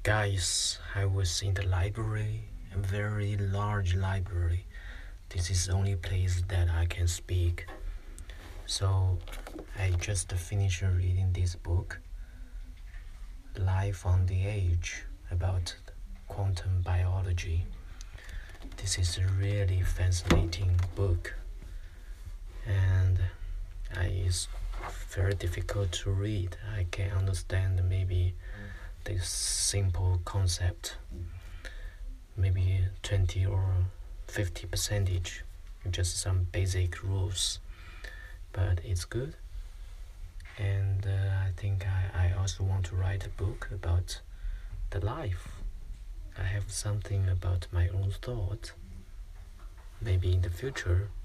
Guys, I was in the library, a very large library. This is the only place that I can speak. So, I just finished reading this book, Life on the Edge, about quantum biology. This is a really fascinating book, and it's very difficult to read. I can understand maybe this simple concept, maybe 20 or 50 percentage, just some basic rules, but it's good. And I think I also want to write a book about the life. I have something about my own thought. Maybe in the future